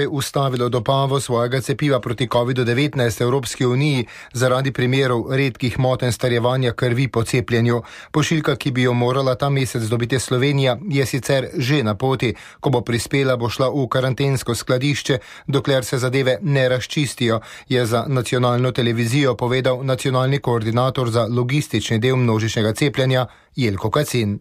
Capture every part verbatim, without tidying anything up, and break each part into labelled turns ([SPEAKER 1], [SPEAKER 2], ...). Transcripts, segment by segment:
[SPEAKER 1] ustavilo dobavo svojega cepiva proti kovidu devetnajst Evropski uniji zaradi primerov redkih motenj starjevanja krvi po cepljenju. Pošiljka, ki bi jo morala ta mesec dobiti Slovenija, je sicer že na poti. Ko bo prispela, bo šla v karantensko skladišče, dokler se zadeve ne razčistijo, je za nacionalno televizijo povedal nacionalni koordinator za logistični del množičnega cepljenja Jelko Kacin.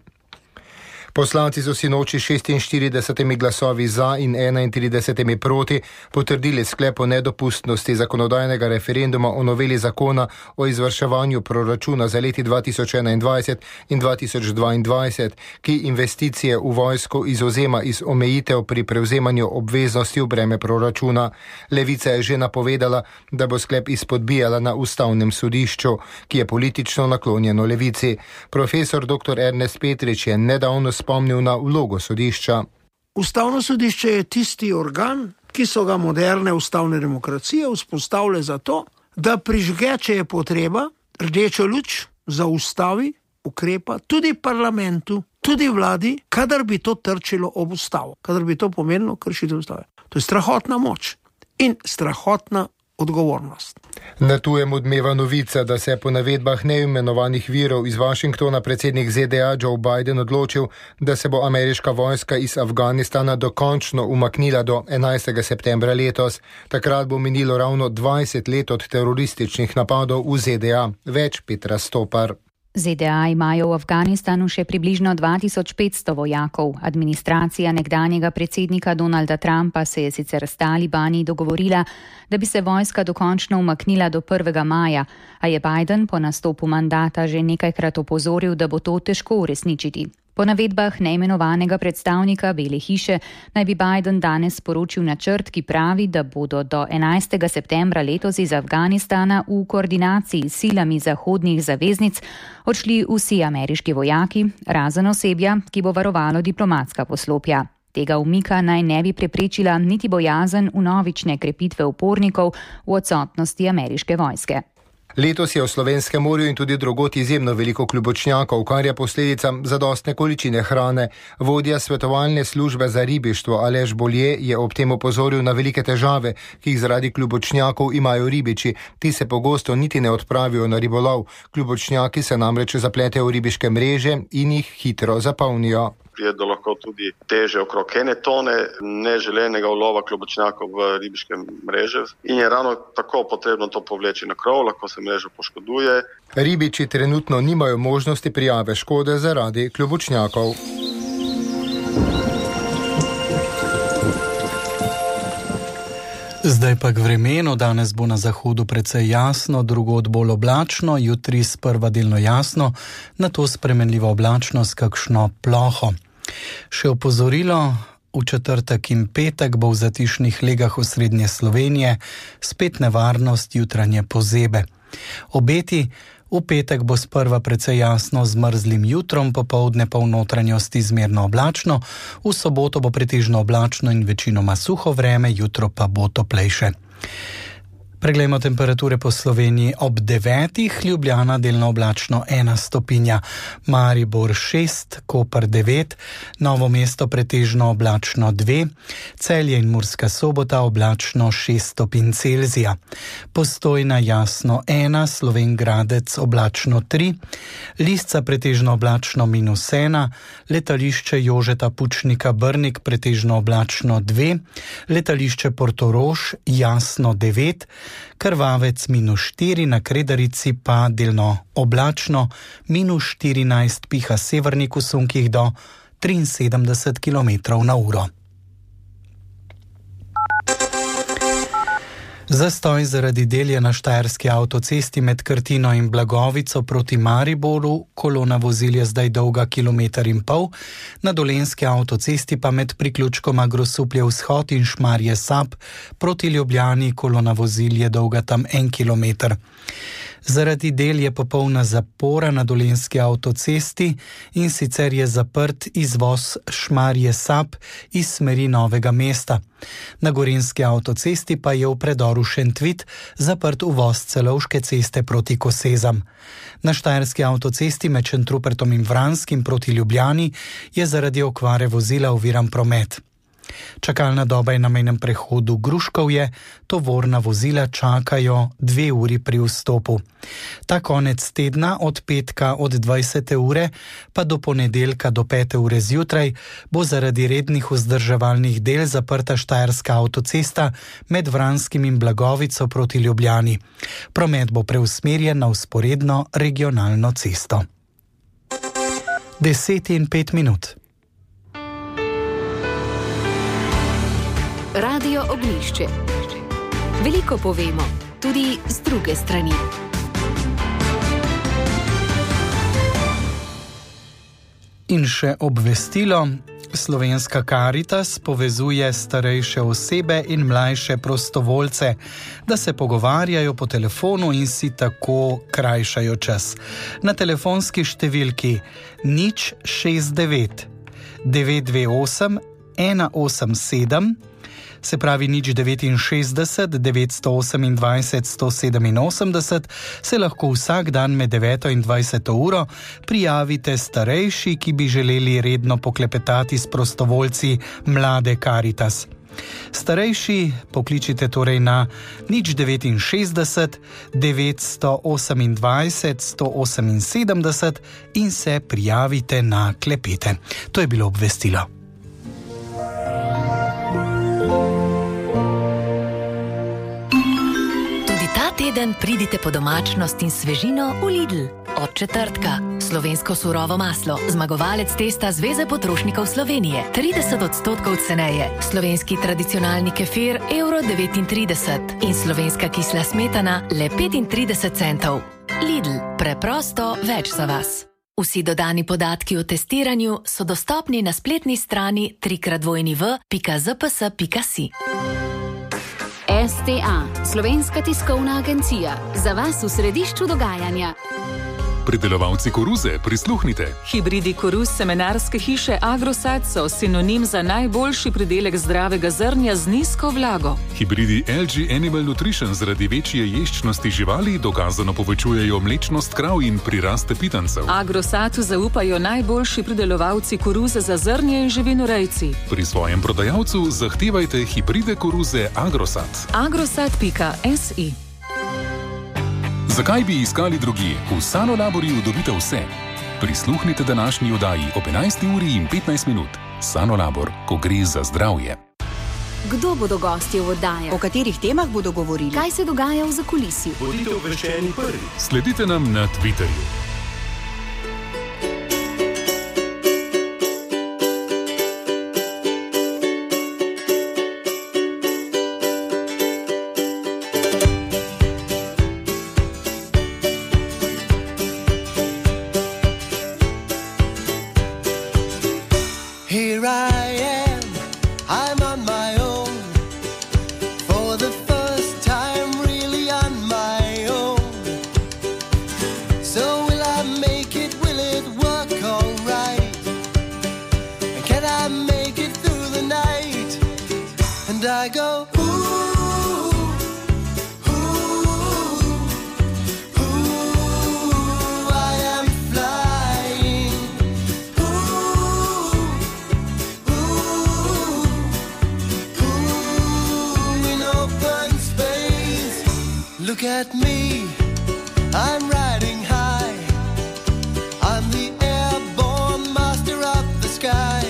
[SPEAKER 1] Poslanci so sinoči šestinštiridesetimi glasovi za in enaintridesetimi proti potrdili sklep o nedopustnosti zakonodajnega referenduma o noveli zakona o izvrševanju proračuna za leti dva tisoč enaindvajset in dva tisoč dvaindvajset, ki investicije v vojsko izvzema iz omejitev pri prevzemanju obveznosti v breme proračuna. Levica je že napovedala, da bo sklep izpodbijala na ustavnem sodišču, ki je politično naklonjeno levici. Profesor doktor Ernest Petrič je nedavno spomnil na vlogo sodišča.
[SPEAKER 2] Ustavno sodišče je tisti organ, ki so ga moderne ustavne demokracije vzpostavile za to, da prižge, če je potreba, rdečo luč za ustavi, ukrepa tudi parlamentu, tudi vladi, kadar bi to trčilo ob ustavo, kadar bi to pomenilo kršitev ustave. To je strahotna moč in strahotna odgovornost.
[SPEAKER 1] Na tujem odmeva novica, da se je po navedbah neimenovanih virov iz Washingtona predsednik Z D A Joe Biden odločil, da se bo ameriška vojska iz Afganistana dokončno umaknila do enajstega septembra letos. Takrat bo minilo ravno dvajset let od terorističnih napadov v Z D A. Več Petra Stopar.
[SPEAKER 3] Z D A imajo v Afganistanu še približno dva tisoč petsto vojakov. Administracija nekdanjega predsednika Donalda Trumpa se je sicer s talibani dogovorila, da bi se vojska dokončno umaknila do prvega maja, a je Biden po nastopu mandata že nekajkrat opozoril, da bo to težko uresničiti. Po navedbah neimenovanega predstavnika Bele hiše naj bi Biden danes sporočil načrt, ki pravi, da bodo do enajstega septembra letos iz Afganistana v koordinaciji s silami zahodnih zaveznic odšli vsi ameriški vojaki, razen osebja, ki bo varovalo diplomatska poslopja. Tega umika naj ne bi preprečila niti bojazen vnovične krepitve upornikov v odsotnosti ameriške vojske.
[SPEAKER 1] Letos je v Slovenskem morju in tudi drugod izjemno veliko klubočnjakov, kar je posledica zadostne količine hrane. Vodja svetovalne službe za ribištvo Aleš Bolje je ob tem opozoril na velike težave, ki jih zaradi klubočnjakov imajo ribiči. Ti se pogosto niti ne odpravijo na ribolov. Klubočnjaki se namreč zapletejo v ribiške mreže in jih hitro zapolnijo.
[SPEAKER 4] Prije do lahko tudi teže okrog ene tone neželenega ulova klobočnjakov v ribiške mreže in je ravno tako potrebno to povleči na krov, lahko se mreža poškoduje.
[SPEAKER 1] Ribiči trenutno nimajo možnosti prijave škode zaradi klobočnjakov.
[SPEAKER 5] Zdaj pa k vremenu. Danes bo na zahodu precej jasno, drugod bolj oblačno, jutri sprva delno jasno, nato spremenljivo oblačno s kakšno ploho. Še opozorilo, v četrtek in petek bo v zatišnih legah osrednje Slovenije spet nevarnost jutranje pozebe. Obeti: v petek bo sprva precej jasno z mrzlim jutrom, popoldne pa v notranjosti zmerno oblačno, v soboto bo pretežno oblačno in večinoma suho vreme, jutro pa bo toplejše. Preglejmo temperature po Sloveniji. Ob devetih Ljubljana delno oblačno ena stopinja, Maribor šest, Koper devet, Novo mesto pretežno oblačno dve, Celje in Murska Sobota oblačno šest stopinj Celzija, Postojna jasno ena, Slovenj Gradec oblačno tri, Lisca pretežno oblačno minus ena, letališče Jožeta Pučnika Brnik pretežno oblačno dve, letališče Portorož jasno devet, Krvavec minus štiri, na Kredarici pa delno oblačno, minus štirinajst, piha severnik v sunkih do triinsedemdeset kilometrov na uro. Zastoj zaradi del je na štajerski avtocesti med Krtino in Blagovico proti Mariboru, kolona vozil je zdaj dolga kilometer in pol, na dolenski avtocesti pa med priključkoma Grosuplje vzhod in Šmarje Sap proti Ljubljani, kolona vozil je dolga tam en kilometer. Zaradi del je popolna zapora na dolenski avtocesti in sicer je zaprt izvoz Šmarje Sap iz smeri Novega mesta. Na gorenjski avtocesti pa je v predoru Šentvit zaprt uvoz Celovške ceste proti Kosezam. Na štajerski avtocesti med Šentrupertom in Vranskim proti Ljubljani je zaradi okvare vozila oviran promet. Čakalna doba je na mejnem prehodu Gruškovje, tovorna vozila čakajo dve uri pri vstopu. Ta konec tedna od petka od dvajsete ure pa do ponedeljka do pete ure zjutraj bo zaradi rednih vzdrževalnih del zaprta Štajerska avtocesta med Vranskim in Blagovico proti Ljubljani. Promet bo preusmerjen na vzporedno regionalno cesto. Deset in pet minut.
[SPEAKER 6] Radio Ognjišče. Veliko povemo, tudi z druge strani.
[SPEAKER 5] In še obvestilo. Slovenska Karitas povezuje starejše osebe in mlajše prostovoljce, da se pogovarjajo po telefonu in si tako krajšajo čas. Na telefonski številki nič šest devet devet dve osem ena osem sedem, se pravi nič devetinšestdeset devetsto osemindvajset sto sedeminosemdeset, se lahko vsak dan med deveto in dvajseto uro prijavite starejši, ki bi želeli redno poklepetati s prostovoljci mlade Karitas. Starejši pokličite torej na nič devetinšestdeset devetsto osemindvajset sto oseminsedemdeset in se prijavite na klepete. To je bilo obvestilo.
[SPEAKER 6] Teden pridite po domačnost in svežino v Lidl. Od četrtka. Slovensko surovo maslo. Zmagovalec testa Zveze potrošnikov Slovenije. trideset odstotkov ceneje. Slovenski tradicionalni kefir evro devetintrideset. In slovenska kisla smetana le petintrideset centov. Lidl. Preprosto več za vas. Vsi dodani podatki o testiranju so dostopni na spletni strani trikrat dvojni v pika zps pika si.
[SPEAKER 7] S T A, Slovenska tiskovna agencija, za vas v središču dogajanja.
[SPEAKER 8] Pridelovalci koruze, prisluhnite.
[SPEAKER 9] Hibridi koruz semenarske hiše Agrosat so sinonim za najboljši pridelek zdravega zrnja z nizko vlago.
[SPEAKER 8] Hibridi L G Animal Nutrition zaradi večje ješčnosti živali dokazano povečujejo mlečnost krav in priraste pitancev.
[SPEAKER 9] Agrosatu zaupajo najboljši pridelovalci koruze za zrnje in živinorejci.
[SPEAKER 8] Pri svojem prodajalcu zahtevajte hibride koruze Agrosat.
[SPEAKER 9] agrosat pika si.
[SPEAKER 8] Zakaj bi iskali drugje? V Sanolaborju dobite vse. Prisluhnite današnji oddaji ob enajsti uri in petnajst minut. Sanolabor, ko gre za zdravje.
[SPEAKER 7] Kdo bodo gostje v oddaji?
[SPEAKER 10] O katerih temah bodo govorili?
[SPEAKER 7] Kaj se dogaja v zakulisju?
[SPEAKER 8] Bodite obveščeni prvi. Sledite nam na Twitterju.
[SPEAKER 11] Look at me, I'm riding high. I'm the airborne master of the sky.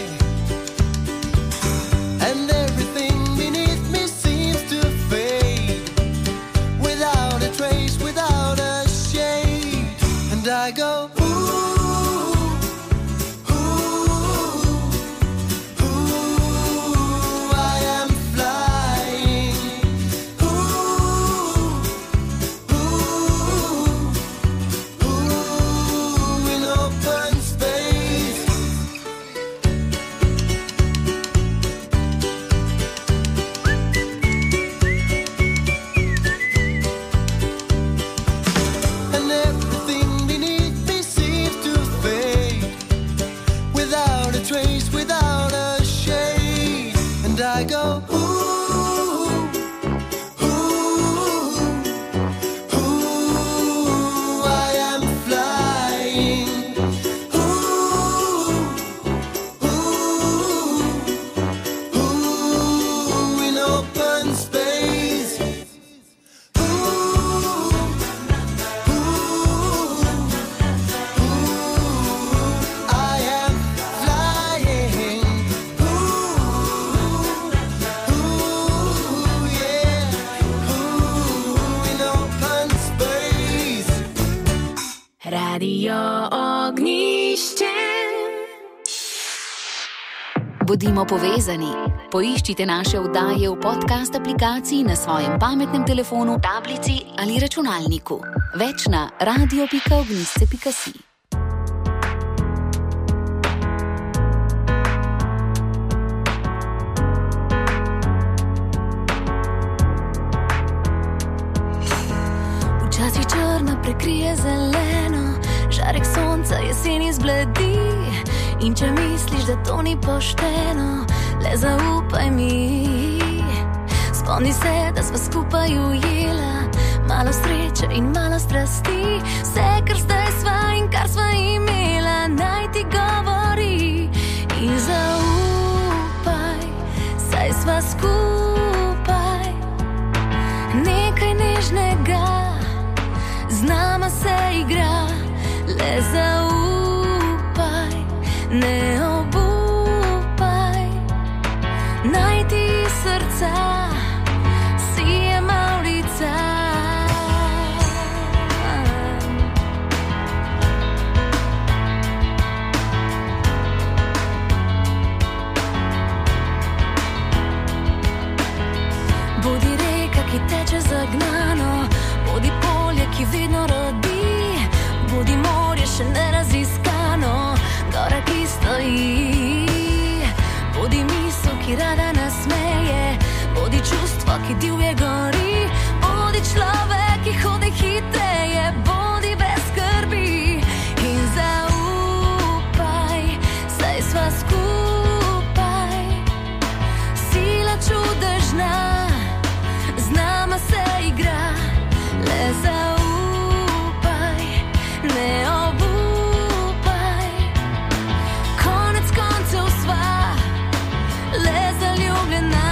[SPEAKER 11] And everything beneath me seems to fade, without a trace, without a shade. And I go, ooh, ooh, ooh, I am flying. Ooh, ooh,
[SPEAKER 7] Radio Ognišče.
[SPEAKER 6] Bodimo povezani. Poiščite naše oddaje v podcast aplikaciji na svojem pametnem telefonu, tablici ali računalniku. Več na radio pika ognišče pika si.
[SPEAKER 10] Včasih črno prekrije zeleno, žarek sonca jeseni zbledi. In če misliš, da to ni pošteno, le zaupaj mi. Spomni se, da sva skupaj ujela malo sreče in malo strasti. Vse, kar zdaj sva in kar sva imela, naj ti govori. In zaupaj, saj sva skupaj. Nekaj nežnega z nama se igra, le zaupaj, ne obupaj. Naj ti srca sije mavrica. Bodi reka, ki teče zagnano, bodi polje, ki vedno rodi, bodi morje še neraziskano, gora, ki stoji. Bodi misel, ki rada nasmeje, bodi čustvo, ki divje gori, bodi človek, ki hodi hitreje, bodi brez skrbi. In zaupaj, saj sva skupaj. Sila čudežna z nama se igra, le zaupaj, ne obupaj. Konec koncev sva le zaljubljena.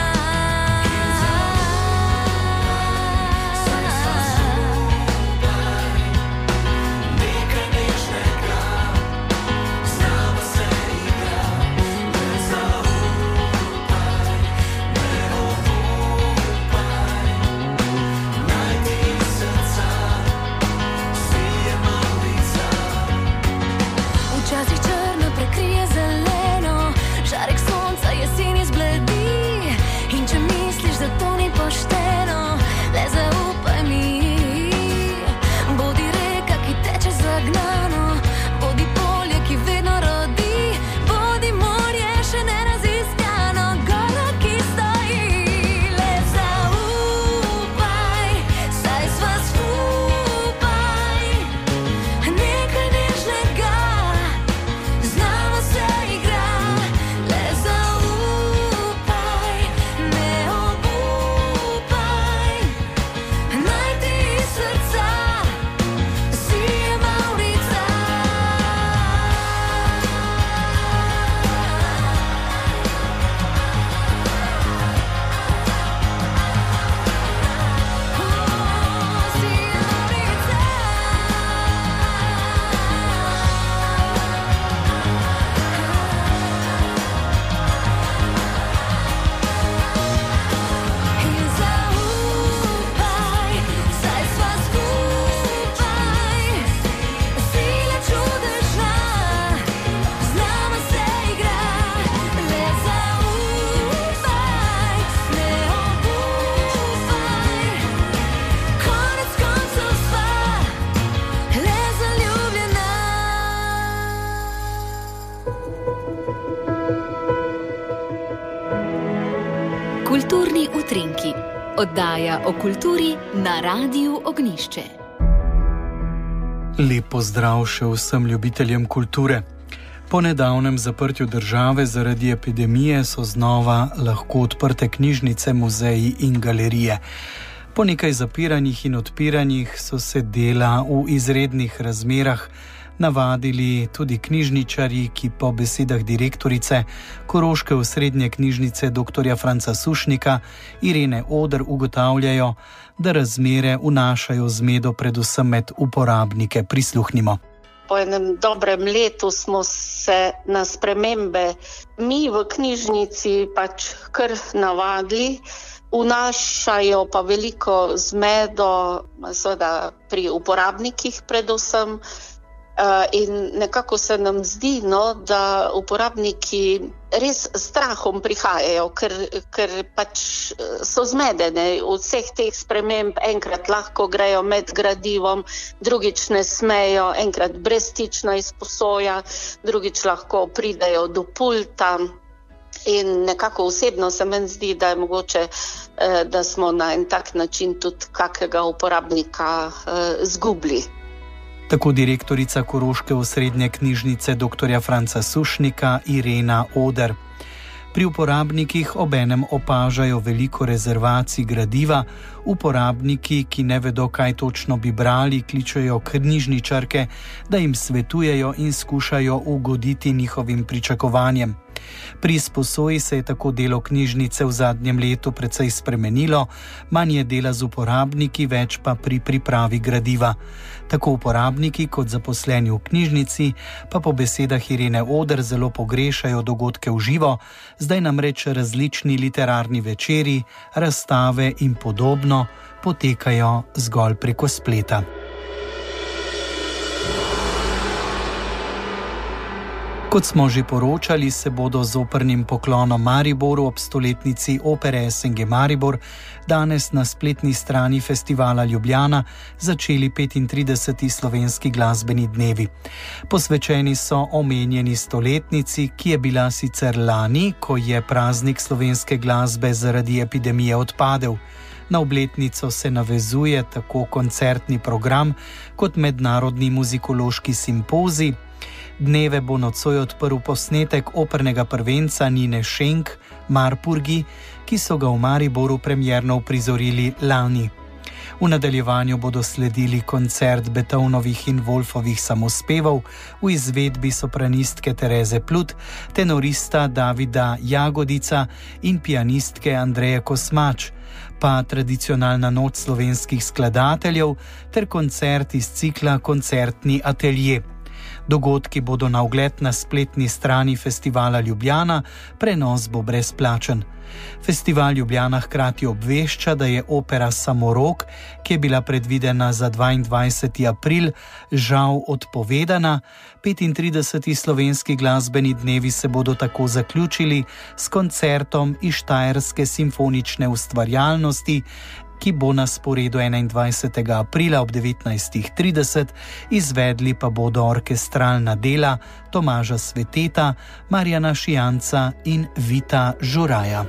[SPEAKER 10] Nekaj nežnega z nama se igra, le zaupaj, ne obupaj. Naj ti srca sije mavrica. Včasih črno prekrije zeleno, žarek sonca jeseni zbledi. In če misliš, da to ni pošteno, le zaupaj mi. Bodi reka, ki teče zagnano, bodi polje, ki vedno rodi, bodi morje še neraziskano, gora, ki stoji. Le zaupaj, saj sva skupaj. Nekaj nežnega z nama se igra, le zaupaj, ne obupaj. Naj ti srca sije mavrica. Sije mavrica. In zaupaj, saj sva skupaj. Sila čudežna z nama se igra, le zaupaj, ne obupaj. Konec koncev sva le zaljubljena.
[SPEAKER 6] Kulturni utrinki. Oddaja o kulturi na Radiu Ognišče.
[SPEAKER 5] Lep pozdrav še vsem ljubiteljem kulture. Po nedavnem zaprtju države zaradi epidemije so znova lahko odprte knjižnice, muzeji in galerije. Po nekaj zapiranjih in odpiranjih so se dela v izrednih razmerah navadili tudi knjižničarji, ki po besedah direktorice Koroške osrednje knjižnice dr. Franca Sušnika Irene Oder ugotavljajo, da razmere vnašajo zmedo predvsem med uporabnike. Prisluhnimo.
[SPEAKER 12] Po enem dobrem letu smo se na spremembe mi v knjižnici pač kar navadili. Vnašajo pa veliko zmedo, seveda pri uporabnikih predvsem. In nekako se nam zdi, no, da uporabniki res s strahom prihajajo, ker, ker pač so zmedene vseh teh sprememb. Enkrat lahko grejo med gradivom, drugič ne smejo, enkrat brezstična izposoja, drugič lahko pridejo do pulta. In nekako osebno se meni zdi, da je mogoče, da smo na en tak način tudi kakega uporabnika zgubili.
[SPEAKER 5] Tako direktorica Koroške osrednje knjižnice doktorja Franca Sušnika Irena Oder. Pri uporabnikih obenem opažajo veliko rezervacij gradiva, uporabniki, ki ne vedo, kaj točno bi brali, kličejo knjižničarke, da jim svetujejo in skušajo ugoditi njihovim pričakovanjem. Pri izposoji se je tako delo knjižnice v zadnjem letu precej spremenilo, manj je dela z uporabniki, več pa pri pripravi gradiva. Tako uporabniki kot zaposleni v knjižnici pa po besedah Irene Oder zelo pogrešajo dogodke v živo, zdaj namreč različni literarni večeri, razstave in podobno potekajo zgolj preko spleta. Kot smo že poročali, se bodo z opernim poklonom Mariboru ob stoletnici opere S N G Maribor danes na spletni strani Festivala Ljubljana začeli petintrideseti slovenski glasbeni dnevi. Posvečeni so omenjeni stoletnici, ki je bila sicer lani, ko je praznik slovenske glasbe zaradi epidemije odpadel. Na obletnico se navezuje tako koncertni program kot mednarodni muzikološki simpozij. Dneve bo nocoj odprl posnetek opernega prvenca Nine Schenk, Marpurgi, ki so ga v Mariboru premierno uprizorili lani. V nadaljevanju bodo sledili koncert Beethovenovih in Wolfovih samospevov v izvedbi sopranistke Tereze Plut, tenorista Davida Jagodica in pianistke Andreje Kosmač, pa tradicionalna noč slovenskih skladateljev ter koncert iz cikla Koncertni atelje. Dogodki bodo na ogled na spletni strani Festivala Ljubljana, prenos bo brezplačen. Festival Ljubljana hkrati obvešča, da je opera Samorok, ki je bila predvidena za dvaindvajseti april, žal odpovedana. petintrideseti slovenski glasbeni dnevi se bodo tako zaključili s koncertom iz Štajerske simfonične ustvarjalnosti, ki bo na sporedu enaindvajsetega aprila ob devetnajstih trideset, izvedli pa bodo orkestralna dela Tomaža Sveteta, Marjana Šijanca in Vita Žuraja.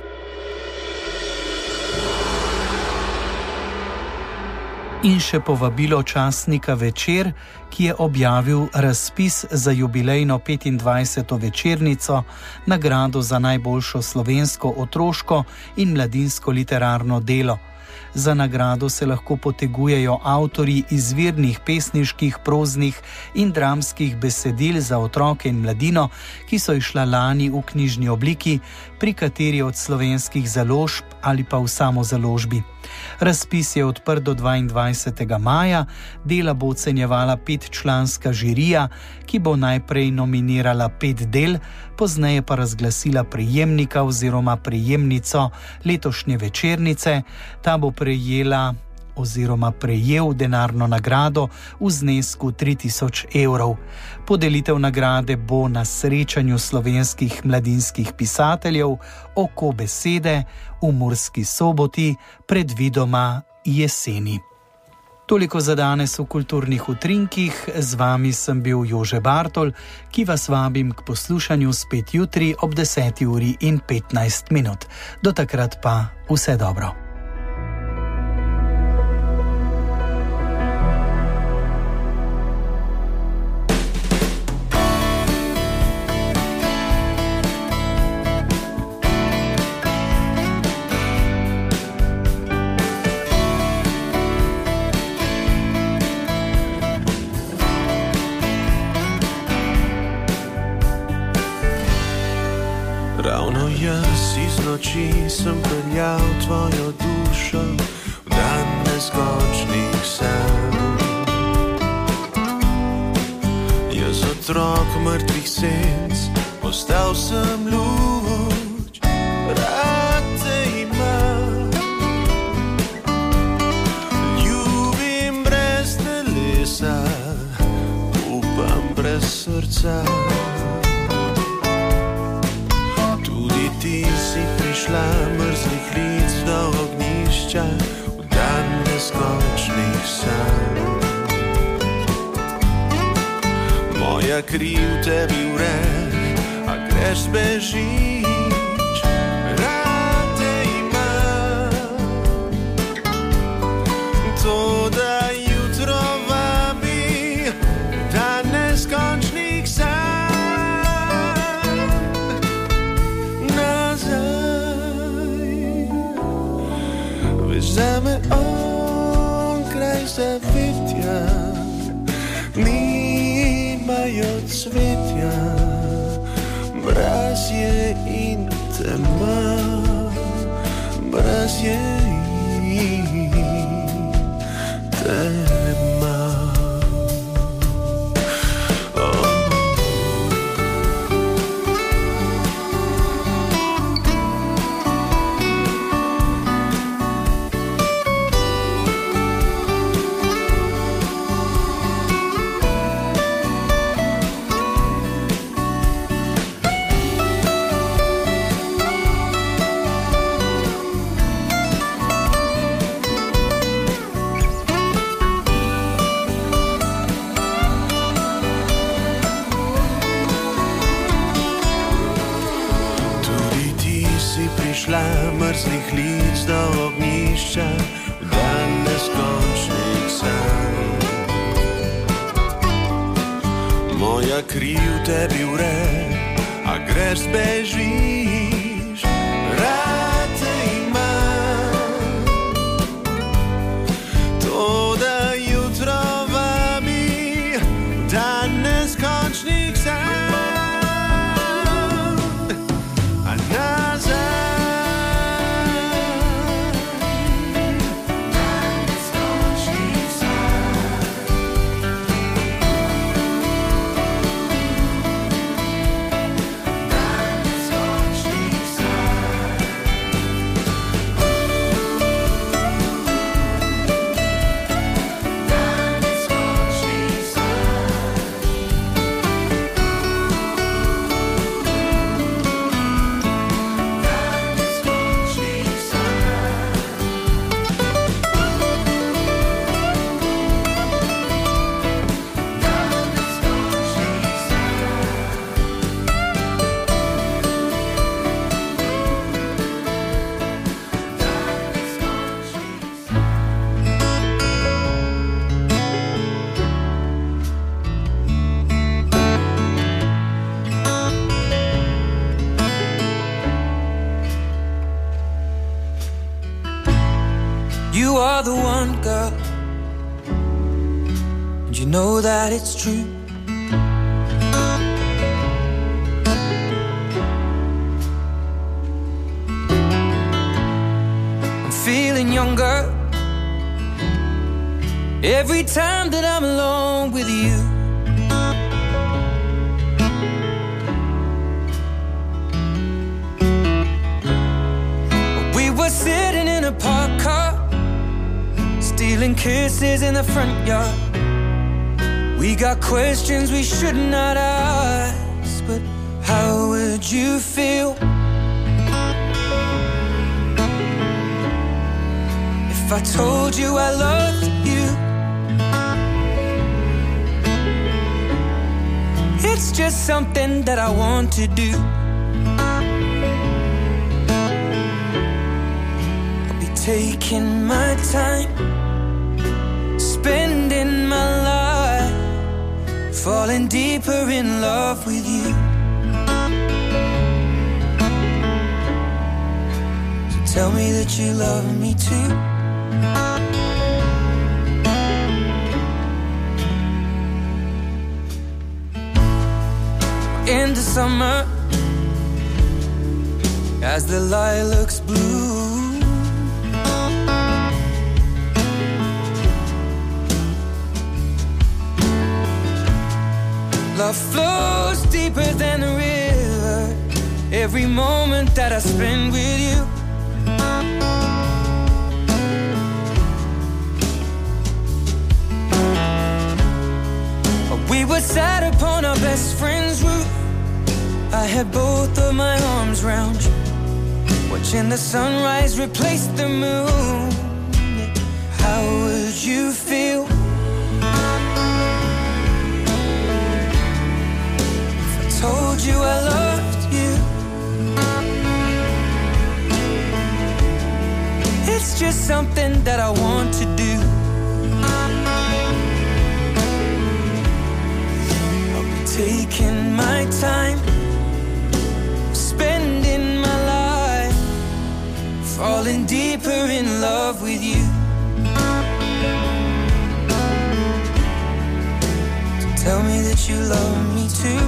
[SPEAKER 5] In še povabilo časnika Večer, ki je objavil razpis za jubilejno petindvajseto večernico, nagrado za najboljšo slovensko otroško in mladinsko literarno delo. Za nagrado se lahko potegujejo avtorji izvirnih pesniških, proznih in dramskih besedil za otroke in mladino, ki so izšla lani v knjižni obliki, pri kateri od slovenskih založb ali pa v samozaložbi. Razpis je odprt do dvaindvajsetega maja, dela bo ocenjevala petčlanska žirija, ki bo najprej nominirala pet del, pozneje pa razglasila prejemnika oziroma prejemnico letošnje večernice. Ta bo prejela oziroma prejel denarno nagrado v znesku tri tisoč evrov. Podelitev nagrade bo na srečanju slovenskih mladinskih pisateljev Oko besede v Murski Soboti, predvidoma jeseni. Toliko za danes v kulturnih utrinkih, z vami sem bil Jože Bartol, ki vas vabim k poslušanju spet jutri ob deseti uri in petnajst minut. Do takrat pa vse dobro.
[SPEAKER 13] Ravno jaz iz noči sem peljal tvojo dušo v dan neskončnih sanj. Jaz otrok mrtvih senc, postal sem luč, rad te imam. Ljubim brez telesa, upam srca. Tudi ti si prišla mrzlih lic do ognjišča v dan neskončnih sanj. Moja kri v tebi vre, a greš bežiš, rade imam. To, da jutro vabi dan neskončnih sanj nazaj. Veš, zame onkraj zavetja nimajo cvetja, mraz je in tema, mraz je in tema. Mrzlih lic do ognjišča v dan neskončnih sanj. Moja kri v tebi vre, a greš bežiš, rade imam. To, da jutro vabi dan neskončnih sanj, a nazaj.
[SPEAKER 14] You are the one, girl, and you know that it's true. I'm feeling younger every time that I'm alone with you. We were sitting in a parked car, stealing kisses in the front yard. We got questions we should not ask, but how would you feel if I told you I loved you? It's just something that I want to do. I'll be taking my time, spending my life, falling deeper in love with you. So tell me that you love me too. In the summer, as the lilacs bloom, love flows deeper than the river. Every moment that I spend with you, we were sat upon our best friend's roof. I had both of my arms round you, watching the sunrise replace the moon. How would you feel if I told you I loved you? It's just something that I want to do. I'll be taking my time, spending my life, falling deeper in love with you. So tell me that you love me too.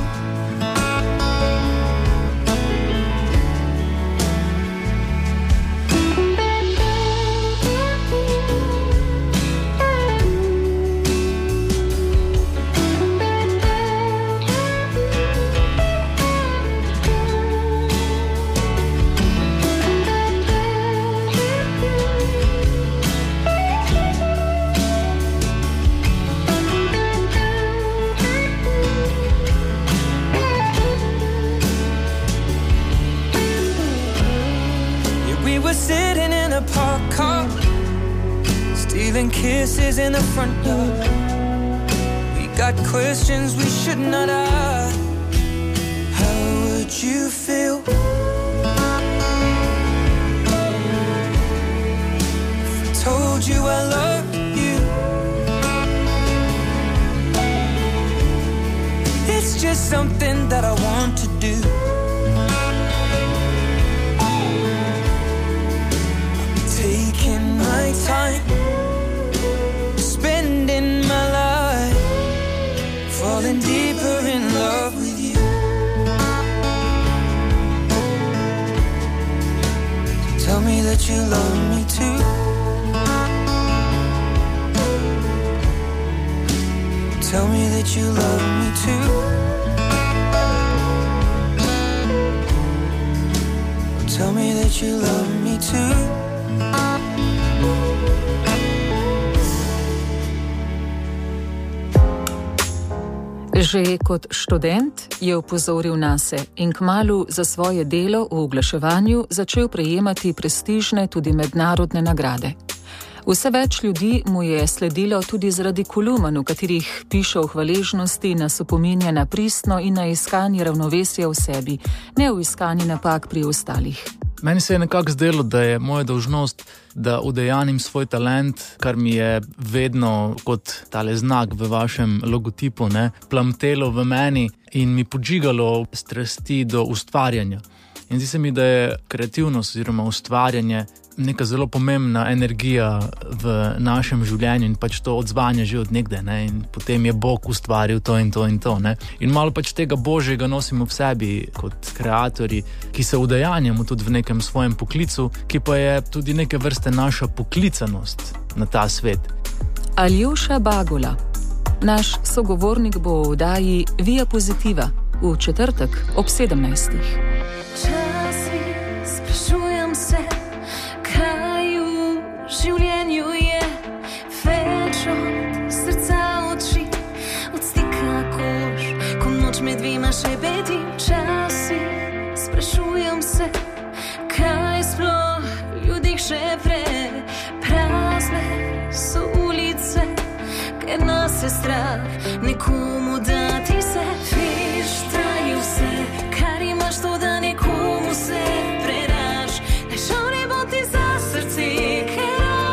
[SPEAKER 14] Sitting in a parked car, stealing kisses in the front yard. We got questions we should not ask. How would you feel if I told you I love you? It's just something that I want to do. Taking my time, spending my life, falling deeper in love with you. So tell me that you love me too. Tell me that you love me too. Tell me that you love me too.
[SPEAKER 9] Že kot študent je opozoril nase in kmalu za svoje delo v oglaševanju začel prejemati prestižne tudi mednarodne nagrade. Vse več ljudi mu je sledilo tudi zaradi kolumn, v katerih piše o hvaležnosti, nas opominja na pristno in na iskanje ravnovesja v sebi, ne v iskanje napak pri ostalih.
[SPEAKER 15] Meni se je nekako zdelo, da je moja dolžnost, da udejanim svoj talent, kar mi je vedno kot tale znak v vašem logotipu, ne, plamtelo v meni in mi podžigalo strasti do ustvarjanja. In zdi se mi, da je kreativnost oziroma ustvarjanje neka zelo pomembna energija v našem življenju in pač to odzvanja že od nekdaj, ne, in potem je Bog ustvaril to in to in to, ne. In malo pač tega Božjega nosimo v sebi kot kreatorji, ki se udejanjamo tudi v nekem svojem poklicu, ki pa je tudi neke vrste naša poklicanost na ta svet.
[SPEAKER 9] Aljoša Bagola, naš sogovornik bo v oddaji Via Pozitiva v četrtek ob sedemnajstih.
[SPEAKER 10] Življenju je več od srca oči, od stika kož, ko noč med dvema šebeti. Včasih sprašujem se, kaj sploh ljudi še vre. Prazne so ulice, ker nas je strah nekomu dati se. Veš, traji vse, kar imaš, to da nekomu se predaš. Ne žal ne bo ti za srce, ker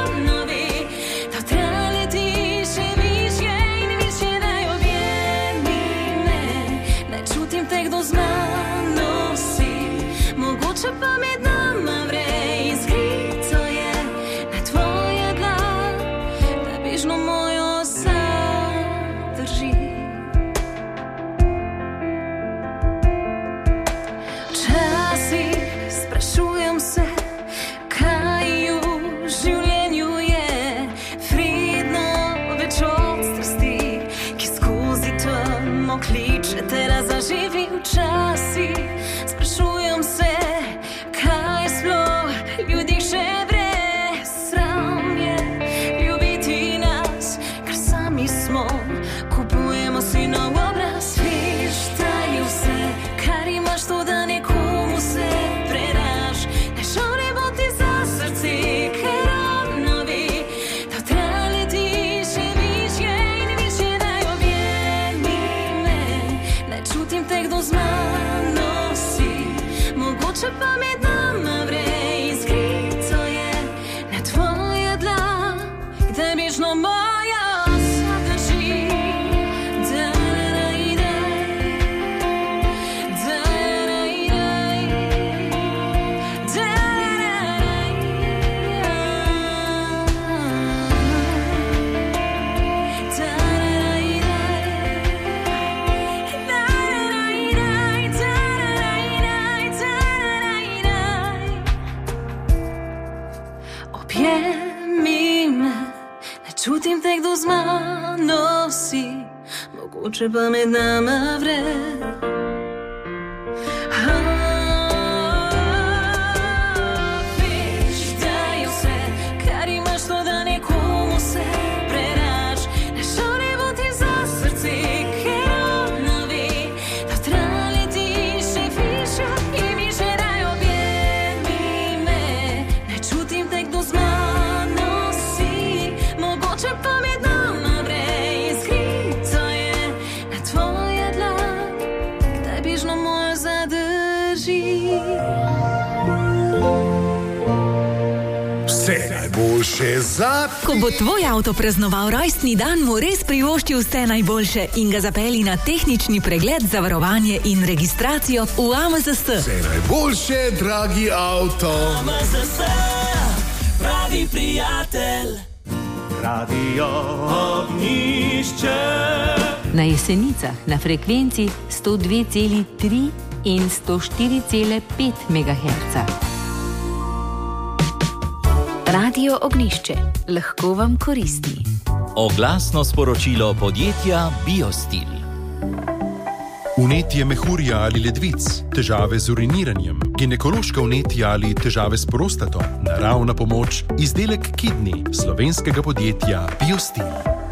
[SPEAKER 10] če pa med nama vre, izkrito je na tvoje dlan, da bežno mojo zadrži. Včasih sprašujem se, kaj v življenju je vredno več od strasti, ki skozi temo kliče te razzaživi. Včasih sprašujem se, kaj sploh ljudi še vre. Sram je ljubiti nas, ker sami smo, kupujemo si novo. bežno moja sadrži. Objemi me, ne čutim te, kdo z mano si, mogoče pa med nama vre. Veš, da je vse, kar imaš, to da nekomu se predaš. Ne šoli bo ti za srce, ker ona ve, da trali ti še fiša in mi že daj. Objemi me, ne čutim te, kdo z mano si, mogoče pa med nama vre. Skrito je na tvoja dlan, kdaj bežno mojo zadrži.
[SPEAKER 16] Vse najboljše za...
[SPEAKER 6] Ko bo tvoj avto praznoval rojstni dan, mu res privošči vse najboljše in ga zapeli na tehnični pregled, zavarovanje in registracijo v A M Z S.
[SPEAKER 16] Vse najboljše, dragi avto.
[SPEAKER 11] A M Z S, pravi prijatelj. Radio Ognjišče.
[SPEAKER 17] Na Jesenicah na frekvenci sto dve cela tri in sto štiri cela pet megaherca.
[SPEAKER 7] Radio Ognjišče, lahko vam koristi.
[SPEAKER 18] Oglasno sporočilo podjetja Biostil.
[SPEAKER 19] Vnetje mehurja ali ledvic, težave z uriniranjem, ginekološka vnetja ali težave s prostato, naravna pomoč, izdelek Kidney slovenskega podjetja Biostil.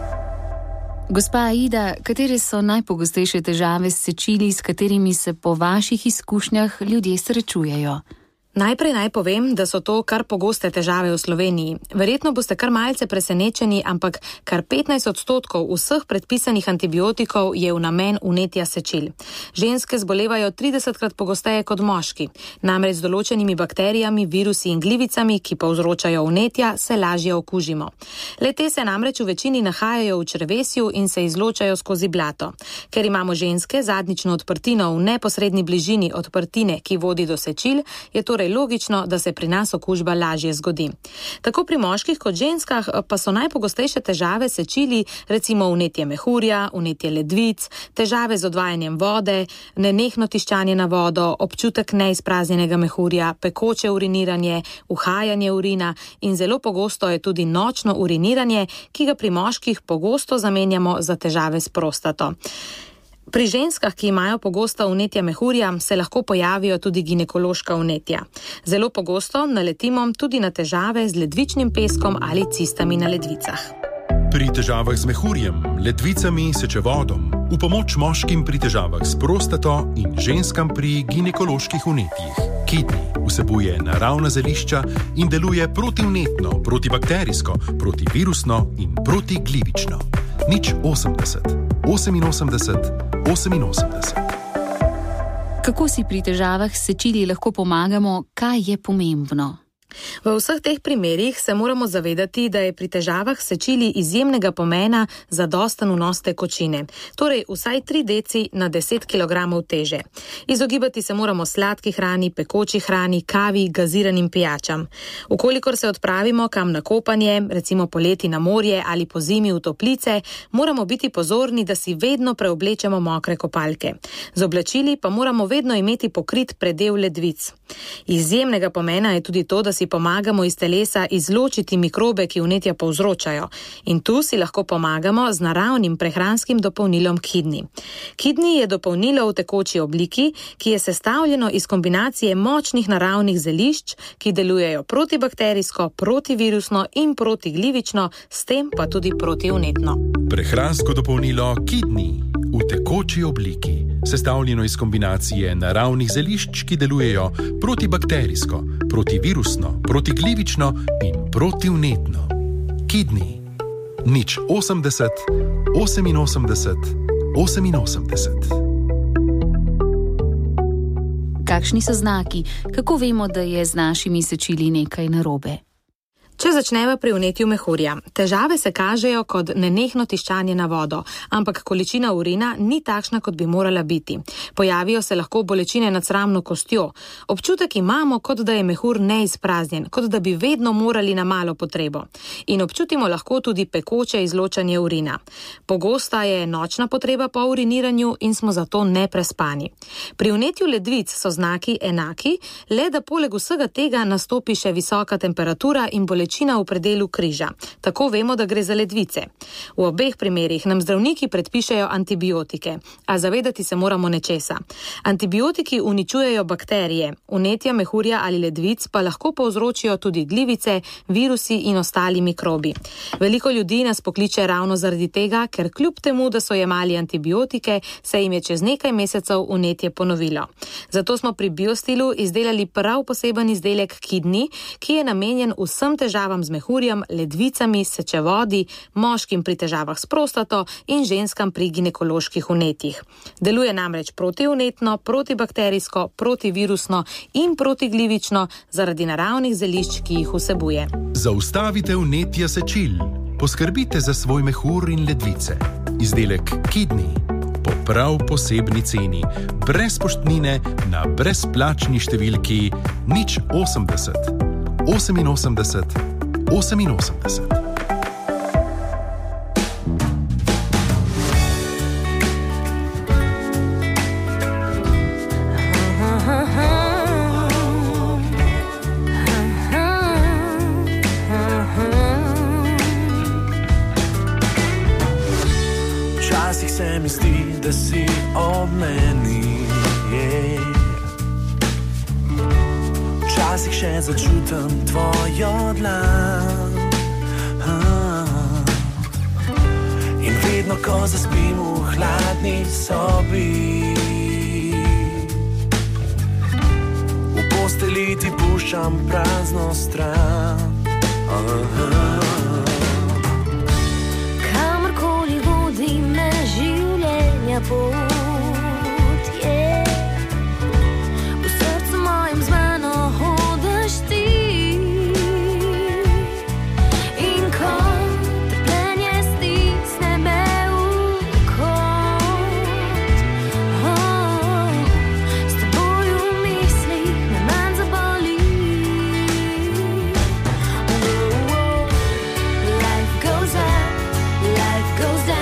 [SPEAKER 7] Gospa Aida, katere so najpogostejše težave s sečili, s katerimi se po vaših izkušnjah ljudje srečujejo?
[SPEAKER 20] Najprej naj povem, da so to kar pogoste težave v Sloveniji. Verjetno boste kar malce presenečeni, ampak kar petnajst odstotkov vseh predpisanih antibiotikov je v namen vnetja sečil. Ženske zbolevajo tridesetkrat pogosteje kot moški. Namreč z določenimi bakterijami, virusi in glivicami, ki povzročajo vnetja, se lažje okužimo. Le-te se namreč v večini nahajajo v črevesju in se izločajo skozi blato. Ker imamo ženske zadnjično odprtino v neposredni bližini odprtine, ki vodi do sečil, je torej logično, da se pri nas okužba lažje zgodi. Tako pri moških kot ženskah pa so najpogostejše težave sečili, recimo vnetje mehurja, vnetje ledvic, težave z odvajanjem vode, nenehno tiščanje na vodo, občutek neizpraznjenega mehurja, pekoče uriniranje, uhajanje urina in zelo pogosto je tudi nočno uriniranje, ki ga pri moških pogosto zamenjamo za težave s prostato. Pri ženskah, ki imajo pogosto vnetja mehurja, se lahko pojavijo tudi ginekološka vnetja. Zelo pogosto naletimo tudi na težave z ledvičnim peskom ali cistami na ledvicah.
[SPEAKER 19] Pri težavah z mehurjem, ledvicami, sečevodom, v pomoč moškim pri težavah s prostato in ženskam pri ginekoloških vnetjih. Kidney vsebuje naravna zelišča in deluje protivnetno, protibakterijsko, protivirusno in protiglivično. Nič osemdeset, oseminosemdeset, oseminosemdeset.
[SPEAKER 7] Kako si pri težavah s sečili lahko pomagamo, kaj je pomembno?
[SPEAKER 20] V vseh teh primerih se moramo zavedati, da je pri težavah sečili izjemnega pomena zadosten vnos tekočine, torej vsaj tri deci na deset kilogramov teže. Izogibati se moramo sladki hrani, pekoči hrani, kavi, gaziranim pijačam. Ukolikor se odpravimo kam na kopanje, recimo poleti na morje ali po zimi v toplice, moramo biti pozorni, da si vedno preoblečemo mokre kopalke. Z oblačili pa moramo vedno imeti pokrit predel ledvic. Izjemnega pomena je tudi to, da si pomagamo iz telesa izločiti mikrobe, ki vnetja povzročajo. In tu si lahko pomagamo z naravnim prehranskim dopolnilom Kidney. Kidney je dopolnilo v tekoči obliki, ki je sestavljeno iz kombinacije močnih naravnih zelišč, ki delujejo protibakterijsko, protivirusno in protiglivično, s tem pa tudi protivnetno.
[SPEAKER 19] Prehransko dopolnilo Kidney v tekoči obliki, sestavljeno iz kombinacije naravnih zelišč, ki delujejo protibakterijsko, protivirusno, protiglivično in protivnetno. Kidney. Nič osemdeset, oseminosemdeset, oseminosemdeset.
[SPEAKER 7] Kakšni so znaki? Kako vemo, da je z našimi sečili nekaj narobe?
[SPEAKER 20] Če začneva pri vnetju mehurja. Težave se kažejo kot nenehno tiščanje na vodo, ampak količina urina ni takšna, kot bi morala biti. Pojavijo se lahko bolečine nad sramno kostjo. Občutek imamo, kot da je mehur neizpraznjen, kot da bi vedno morali na malo potrebo. In občutimo lahko tudi pekoče izločanje urina. Pogosta je nočna potreba po uriniranju in smo zato neprespani. Pri vnetju ledvic so znaki enaki, le da poleg vsega tega nastopi še visoka temperatura in bolečina v predelu križa. Tako vemo, da gre za ledvice. V obeh primerih nam zdravniki predpišejo antibiotike, a zavedati se moramo nečesa. Antibiotiki uničujejo bakterije, vnetja mehurja ali ledvic pa lahko povzročijo tudi glivice, virusi in ostali mikrobi. Veliko ljudi nas pokliče ravno zaradi tega, ker kljub temu, da so jemali antibiotike, se jim je čez nekaj mesecev vnetje ponovilo. Zato smo pri Biostilu izdelali prav poseben izdelek Kidney, ki je namenjen vsem težavam z mehurjem, ledvicami, sečevodi, moškim pri težavah s prostato in ženskam pri ginekoloških vnetjih. Deluje namreč protivnetno, protibakterijsko, protivirusno in protiglivično zaradi naravnih zelišč, ki jih vsebuje.
[SPEAKER 19] Zaustavite vnetja sečil. Poskrbite za svoj mehur in ledvice. Izdelek Kidney po prav posebni ceni, brez poštnine na brezplačni številki nič osemdeset oseminosemdeset oseminosemdeset.
[SPEAKER 13] Včasih se mi zdi, da si ob meni, yeah. Včasih še začutim tvojo dlan, ah. In vedno, ko zaspim v hladni sobi, v posteli ti puščam prazno stran, ah.
[SPEAKER 10] Pot je, v srcu mojem z mano hodaš ti. In ko trpljenje stisne me v kot, oh, s teboj v mislih me manj zaboli. Oh, oh, life goes up, life goes down.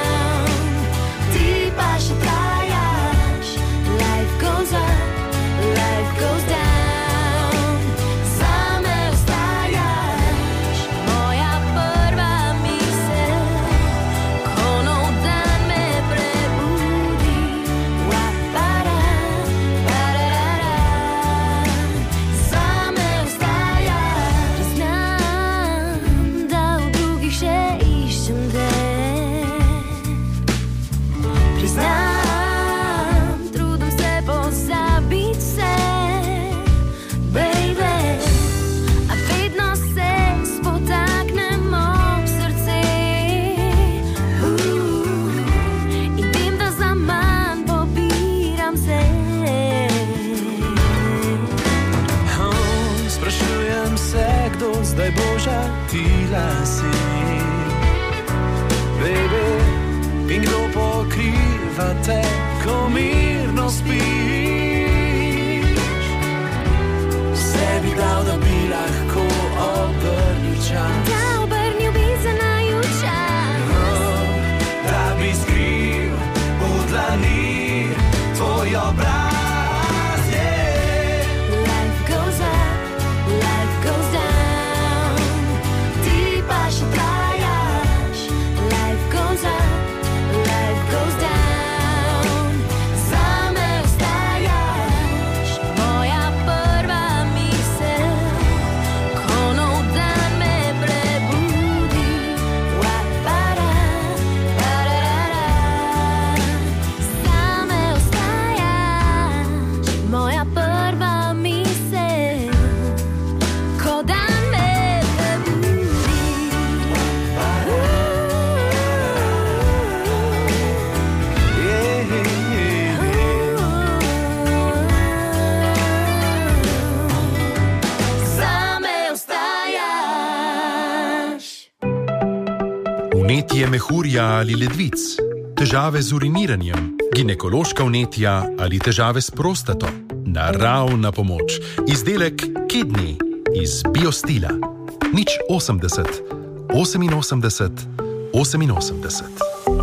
[SPEAKER 13] Zdaj boža ti lasi, baby, in kdo pokriva te, ko mirno spiš? Sebi dal, da bi lahko obrnil čas,
[SPEAKER 10] da obrnil bi za naju čas,
[SPEAKER 13] oh, da bi skril v dlani tvoj obraz.
[SPEAKER 10] Moja prva misel, ko nov dan me pre
[SPEAKER 19] Vnetje mehurja ali ledvic, težave z uriniranjem, ginekološka vnetja ali težave s prostato. Naravna pomoč. Izdelek Kidney iz Biostila. Nič osemdeset, oseminosemdeset, oseminosemdeset.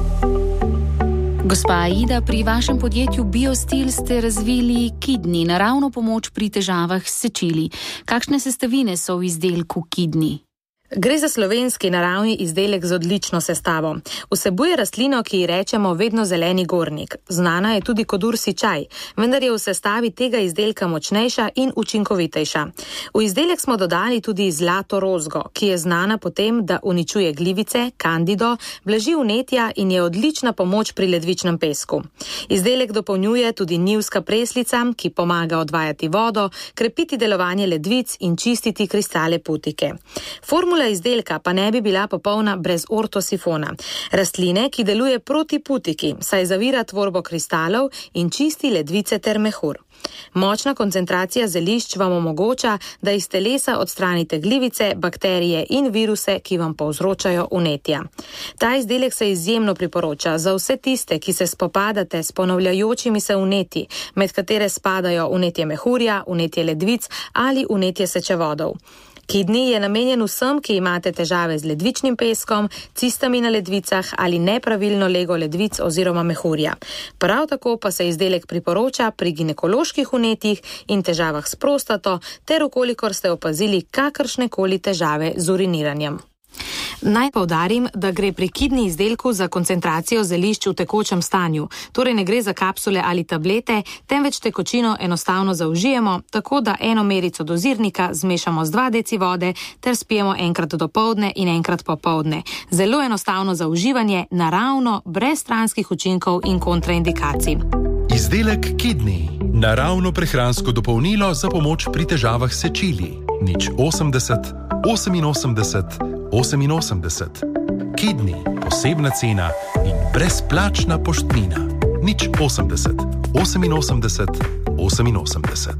[SPEAKER 7] Gospa Aida, pri vašem podjetju Biostil ste razvili Kidney, naravno pomoč pri težavah s sečili. Kakšne sestavine so v izdelku Kidney?
[SPEAKER 20] Gre za slovenski naravni izdelek z odlično sestavo. Vsebuje rastlino, ki ji rečemo vedno zeleni gornik. Znana je tudi kot ursi čaj, vendar je v sestavi tega izdelka močnejša in učinkovitejša. V izdelek smo dodali tudi zlato rozgo, ki je znana po tem, da uničuje glivice, kandido, blaži vnetja in je odlična pomoč pri ledvičnem pesku. Izdelek dopolnjuje tudi njivska preslica, ki pomaga odvajati vodo, krepiti delovanje ledvic in čistiti kristale putike. Formula izdelka pa ne bi bila popolna brez ortosifona, rastline, ki deluje proti putiki, saj zavira tvorbo kristalov in čisti ledvice ter mehur. Močna koncentracija zelišč vam omogoča, da iz telesa odstranite glivice, bakterije in viruse, ki vam povzročajo vnetja. Ta izdelek se izjemno priporoča za vse tiste, ki se spopadate s ponavljajočimi se vnetji, med katere spadajo vnetje mehurja, vnetje ledvic ali vnetje sečevodov. Kidney je namenjen vsem, ki imate težave z ledvičnim peskom, cistami na ledvicah ali nepravilno lego ledvic oziroma mehurja. Prav tako pa se izdelek priporoča pri ginekoloških vnetjih in težavah s prostato, ter ukolikor ste opazili kakršnekoli težave z uriniranjem. Naj poudarim, da gre pri Kidney izdelku za koncentracijo zelišč v tekočem stanju, torej ne gre za kapsule ali tablete, temveč tekočino enostavno zaužijemo, tako da eno merico dozirnika zmešamo z dva deci vode ter spijemo enkrat dopoldne in enkrat popoldne. Zelo enostavno za uživanje, naravno, brez stranskih učinkov in kontraindikacij.
[SPEAKER 19] Izdelek Kidney. Naravno prehransko dopolnilo za pomoč pri težavah s sečili. Nič osemdeset, oseminosemdeset, oseminosemdeset. Kidney, posebna cena in brezplačna poštnina. Nič osemdeset, oseminosemdeset, oseminosemdeset.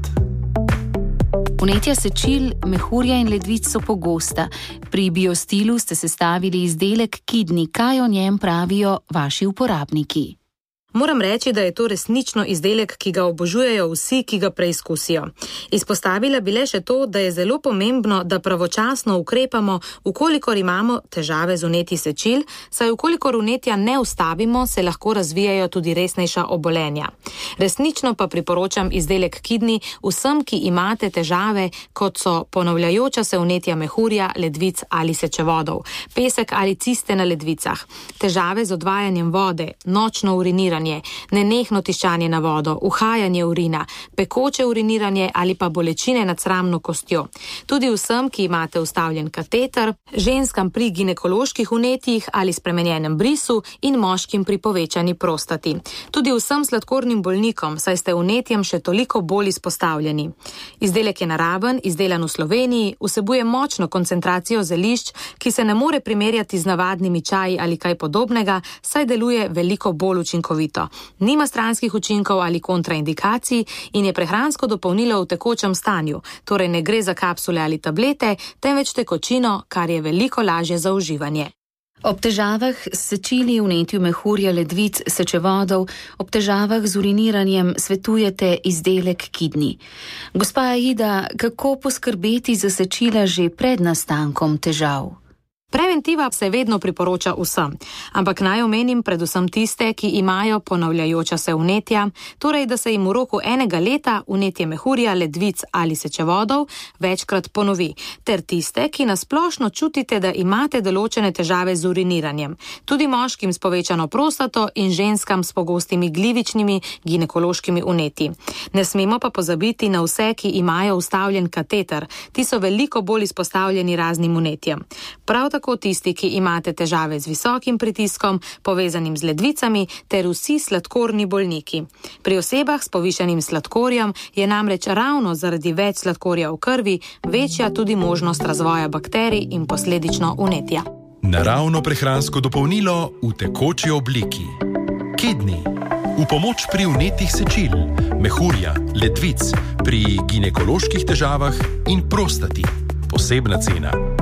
[SPEAKER 7] Vnetja sečil, mehurja in ledvic so pogosta. Pri Biostilu ste sestavili izdelek Kidney. Kaj o njem pravijo vaši uporabniki?
[SPEAKER 20] Moram reči, da je to resnično izdelek, ki ga obožujejo vsi, ki ga preizkusijo. Izpostavila bi le še to, da je zelo pomembno, da pravočasno ukrepamo, ukolikor imamo težave z vnetji sečil, saj ukolikor vnetja ne ustavimo, se lahko razvijajo tudi resnejša obolenja. Resnično pa priporočam izdelek Kidney vsem, ki imate težave, kot so ponavljajoča se vnetja mehurja, ledvic ali sečevodov, pesek ali ciste na ledvicah, težave z odvajanjem vode, nočno uriniranje, nenehno tiščanje na vodo, uhajanje urina, pekoče uriniranje ali pa bolečine nad sramno kostjo. Tudi vsem, ki imate vstavljen kateter, ženskam pri ginekoloških vnetjih ali spremenjenem brisu in moškim pri povečani prostati. Tudi vsem sladkornim bolnikom, saj ste vnetjem še toliko bolj izpostavljeni. Izdelek je naraven, izdelan v Sloveniji, vsebuje močno koncentracijo zelišč, ki se ne more primerjati z navadnimi čaji ali kaj podobnega, saj deluje veliko bolj učinkovito. Nima stranskih učinkov ali kontraindikacij in je prehransko dopolnilo v tekočem stanju, torej ne gre za kapsule ali tablete, temveč tekočino, kar je veliko lažje za uživanje.
[SPEAKER 7] Ob težavah s sečili, vnetju mehurja, ledvic, sečevodov, ob težavah z uriniranjem svetujete izdelek Kidney. Gospa Aida, kako poskrbeti za sečila že pred nastankom težav?
[SPEAKER 20] Preventiva se vedno priporoča vsem, ampak naj omenim predvsem tiste, ki imajo ponavljajoča se vnetja, torej da se jim v roku enega leta vnetje mehurja, ledvic ali sečevodov večkrat ponovi, ter tiste, ki nasplošno čutite, da imate določene težave z uriniranjem, tudi moškim s povečano prostato in ženskam s pogostimi glivičnimi ginekološkimi vnetji. Ne smemo pa pozabiti na vse, ki imajo vstavljen kateter, ti so veliko bolj izpostavljeni raznim vnetjem. Prav tako tako tisti, ki imate težave z visokim pritiskom, povezanim z ledvicami, ter vsi sladkorni bolniki. Pri osebah s povišanim sladkorjem je namreč ravno zaradi več sladkorja v krvi večja tudi možnost razvoja bakterij in posledično vnetja.
[SPEAKER 19] Naravno prehransko dopolnilo v tekoči obliki. Kidney. V pomoč pri vnetih sečil, mehurja, ledvic, pri ginekoloških težavah in prostati. Posebna cena.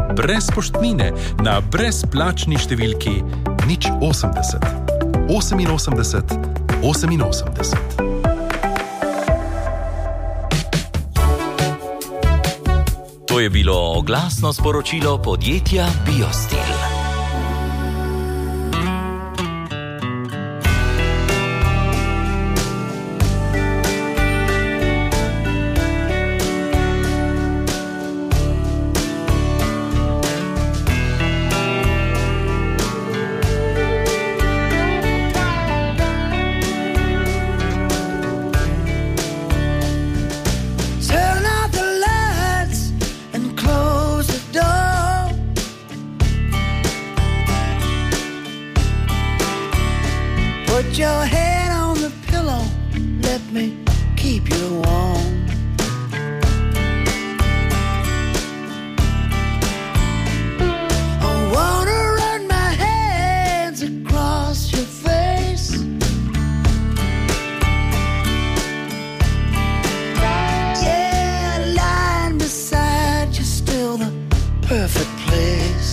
[SPEAKER 19] brez poštnine na brezplačni številki nič osemdeset oseminosemdeset oseminosemdeset.
[SPEAKER 18] To je bilo oglasno sporočilo podjetja Biostil.
[SPEAKER 11] Put your head on the pillow, let me keep you warm. I wanna run my hands across your face. Yeah, lying beside you, still the perfect place.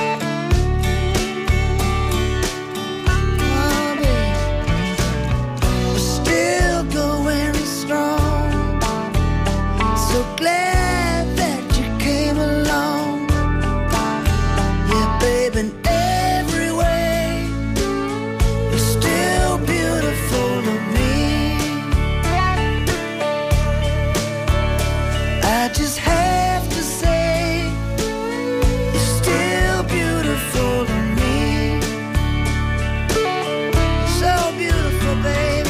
[SPEAKER 11] Glad that you came along. Yeah, babe, in every way, you're still beautiful to me. I just have to say, you're still beautiful to me. So beautiful, baby.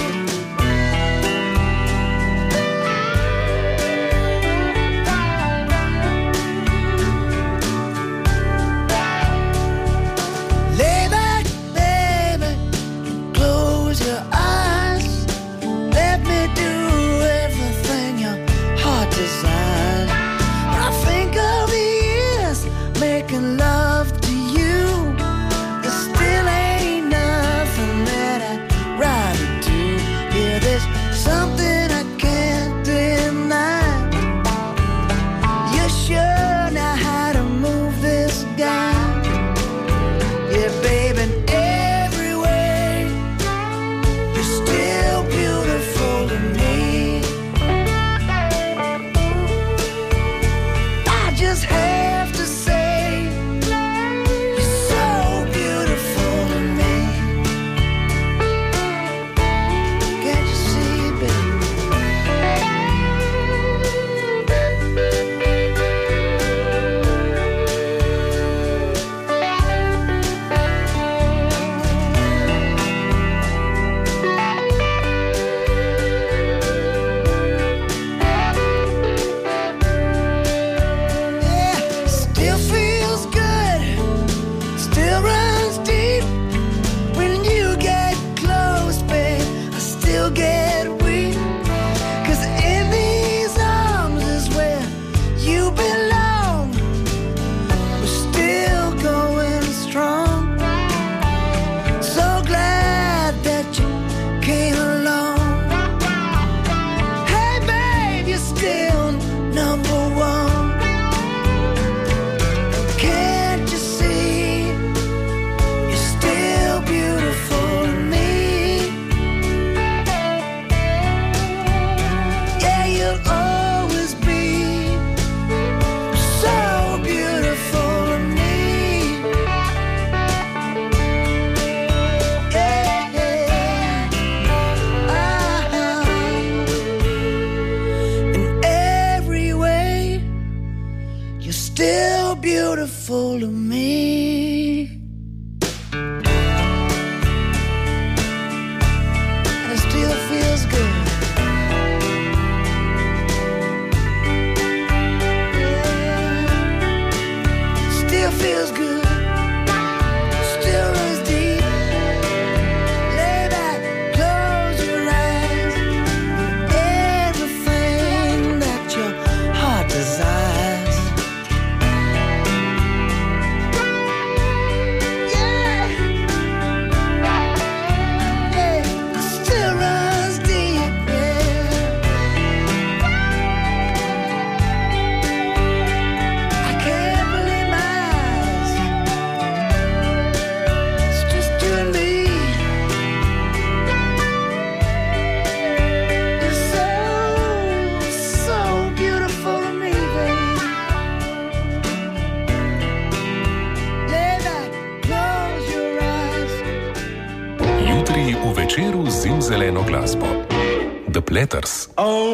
[SPEAKER 8] jutri v večeru z zimzeleno glasbo. The Platters.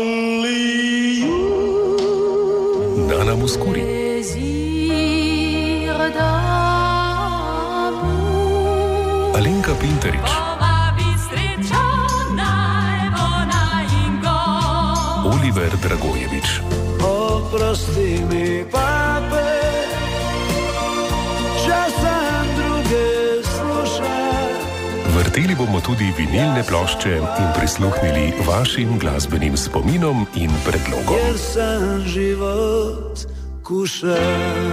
[SPEAKER 8] Nana Muskuri. Alenka Pinterič. Oliver Dragojevič.
[SPEAKER 11] Oprosti mi, pape, časem druge slušaj.
[SPEAKER 8] Vrteli bomo tudi vinilne plošče in prisluhnili vašim glasbenim spominom in predlogom.
[SPEAKER 11] Jer sem život kušal.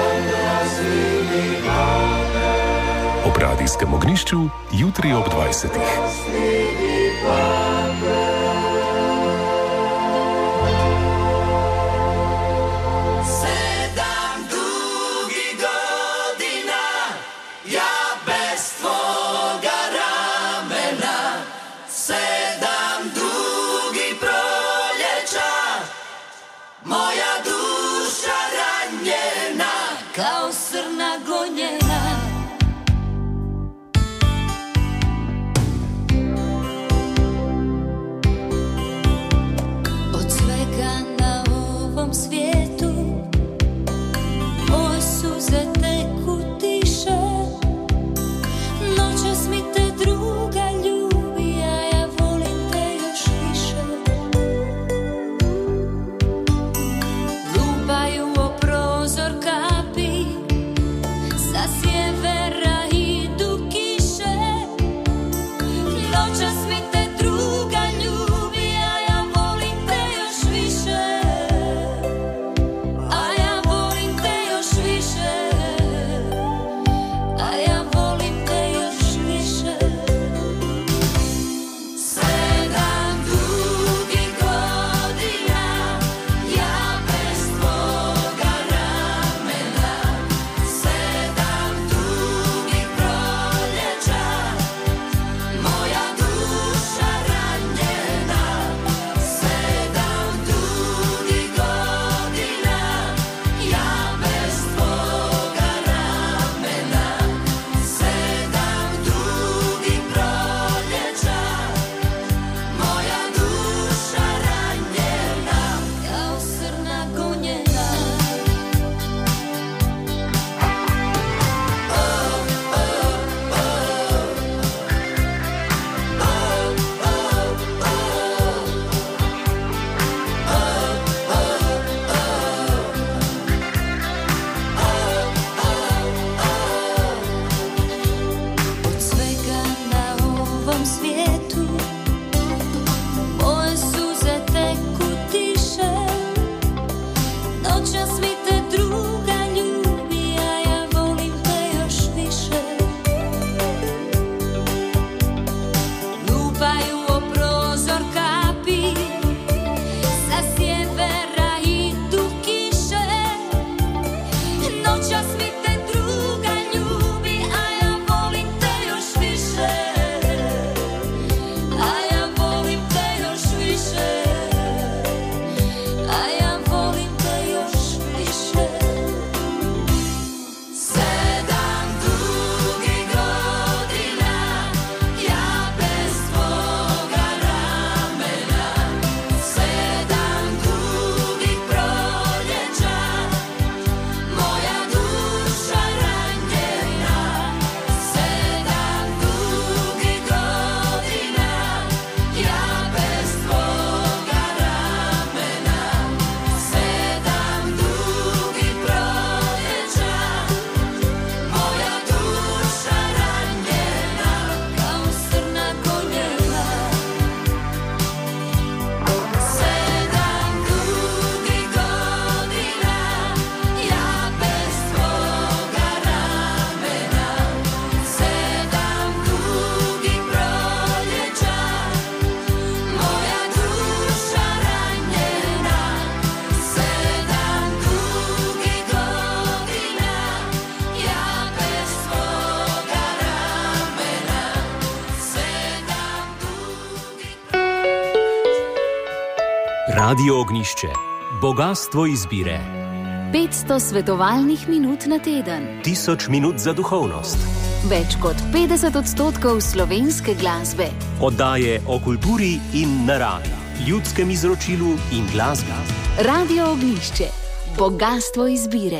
[SPEAKER 8] Ob radijskem ognjišču jutri ob dvajsetih.
[SPEAKER 10] Kao srna gonjena. Od svega na ovom svijetu moje suze teku tiše. Noćas mi te druga ljubi, a ja volim te još više. Lupaju o prozor kapi, sa sjevera idu kiše. Noćas mi te druga ljubi, a ja volim te još više. A ja volim te još više. A ja volim te još više. Sedam dugih godina, ja bez tvoga ramena. Sedam dugih proljeća, moja duša ranjena. Sedam dugih godina, ja bez tvoga ramena. Sedam dugih proljeća, moja duša ranjena, kao srna gonjena. Od svega na ovom svijetu moje suze teku tiše. Noćas mi te druga ljubi, a ja volim te još više. Lupaju o prozor kapi, sa sjevera idu kiše. Noćas mi te druga ljubi, a ja volim te još više. A ja volim te još više. A ja volim te još više. Sedam dugih godina, ja bez tvoga ramena. Sedam dugih proljeća, moja duša ranjena. Sedam dugih godina, ja bez tvoga ramena. Sedam dugih proljeća, moja duša ranjena, kao srna gonjena. Sedam dugih godina, ja bez tvoga ramena. Sedam dugih proljeća, moja duša ranjena. Sedam dugih godina, ja bez tvoga ramena. Sedam
[SPEAKER 21] Radio Ognjišče. Bogastvo izbire.
[SPEAKER 7] petsto svetovalnih minut na teden.
[SPEAKER 21] Tisoč minut za duhovnost.
[SPEAKER 6] Več kot petdeset odstotkov slovenske glasbe.
[SPEAKER 21] Oddaje o kulturi in naravi, ljudskem izročilu in glasbi.
[SPEAKER 6] Radio Oglišče. Bogastvo izbire.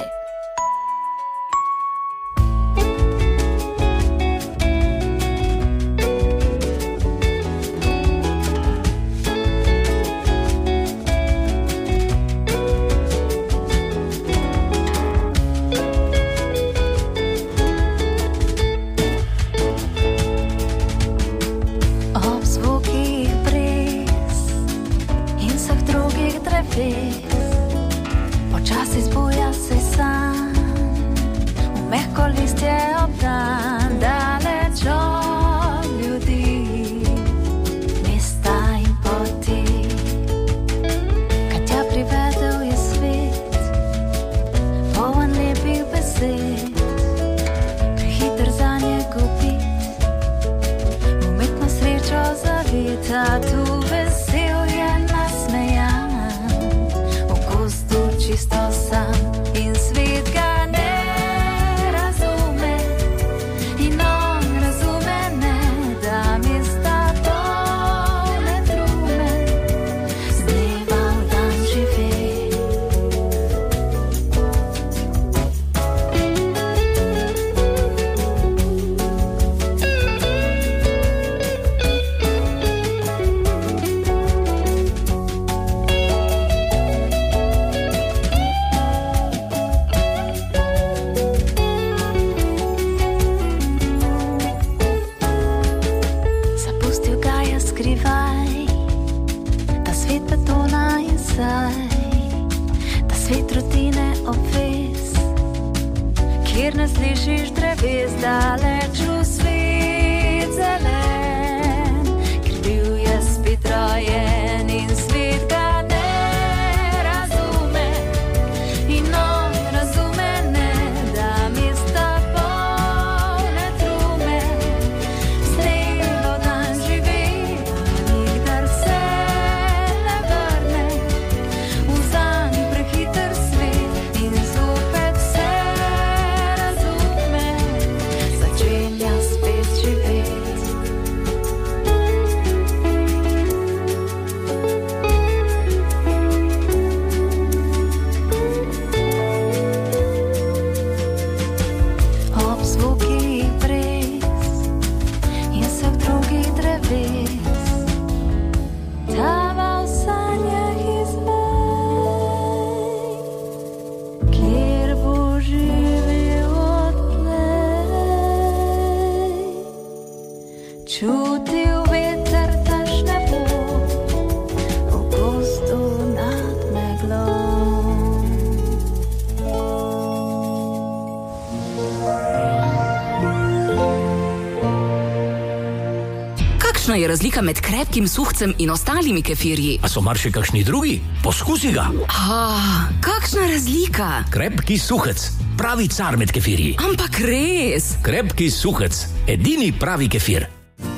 [SPEAKER 6] Kakšna je razlika med krepkim suhcem in ostalimi kefirji?
[SPEAKER 2] A so mar še kakšni drugi? Poskusi ga.
[SPEAKER 6] Ah, kakšna razlika?
[SPEAKER 2] Krepki suhec, pravi car med kefirji.
[SPEAKER 6] Ampak res?
[SPEAKER 2] Krepki suhec, edini pravi kefir.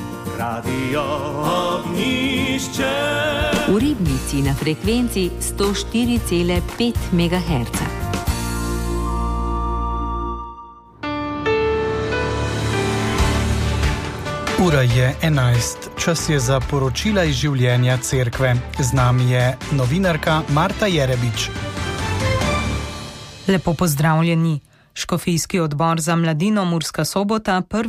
[SPEAKER 21] Radio Oglišče.
[SPEAKER 17] V Ribnici na frekvenci sto štiri cela pet megaherca.
[SPEAKER 5] Ura je enajst, čas je za poročila iz življenja cerkve. Z nami je novinarka Marta Jerebič.
[SPEAKER 22] Lepo pozdravljeni. Škofijski odbor za mladino Murska Sobota prvi